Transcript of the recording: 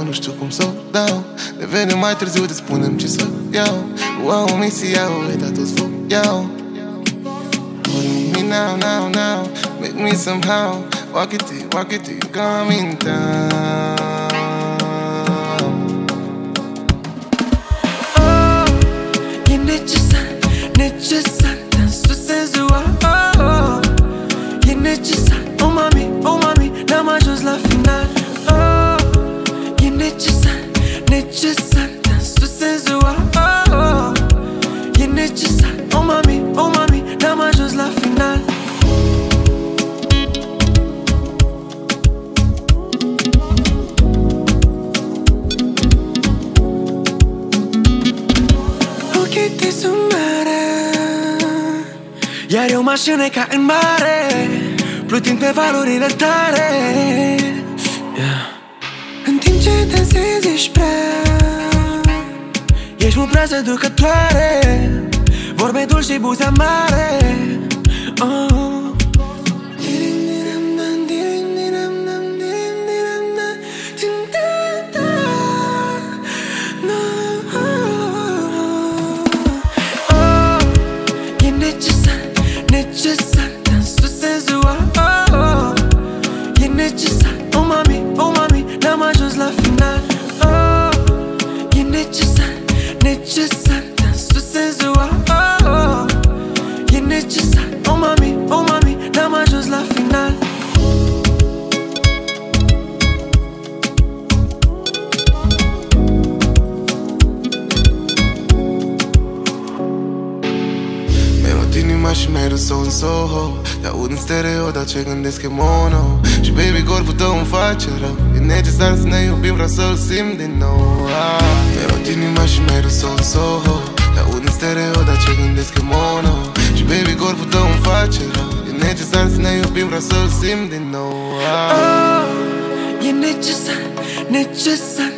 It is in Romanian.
nu știu cum să o dau. Ne vedem mai târziu, te spunem ce să iau. Wow, misia, uita tot foc iau. Hold me now, now, now, make me somehow. Walk it till you come in town. Oh, e necesar, necesar dansul senzual. Oh, e necesar, oh mami, n-am ajuns la final. Oh, e necesar, necesar dansul senzual. Oh, e necesar, oh mami, n-am ajuns la final. Ochii tăi sunt mare, iar eu mă așine ca în mare, plutind pe valurile tare, yeah. În timp ce dansezi ești prea, ești mult prea seducătoare, vorbe dulci și buze amare. Oh. Necesar dansul senzual. Oh, e necesar, oh mami, n-am ajuns la final. Oh, e necesar, necesar dansul senzual. Oh, e necesar, oh mami, n-am ajuns la final. Inima și mereu în Soho. Te aud în stereo, dar ce gândesc e mono. Și baby, corpul tău îmi face rău. E necesar să ne iubim, vreau să-l simt din nou. Mereu inima și mereu în Soho. Te aud în stereo, dar ce gândesc e mono. Și baby, corpul tău îmi face rău. E necesar să ne iubim, vreau să-l simt din nou. Oh, e necesar, necesar